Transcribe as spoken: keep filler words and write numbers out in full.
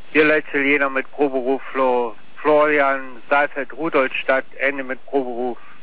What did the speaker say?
Hier letzte Jena mit Proberuf Flo, Florian, Saalfeld, Rudolstadt, Ende mit Proberuf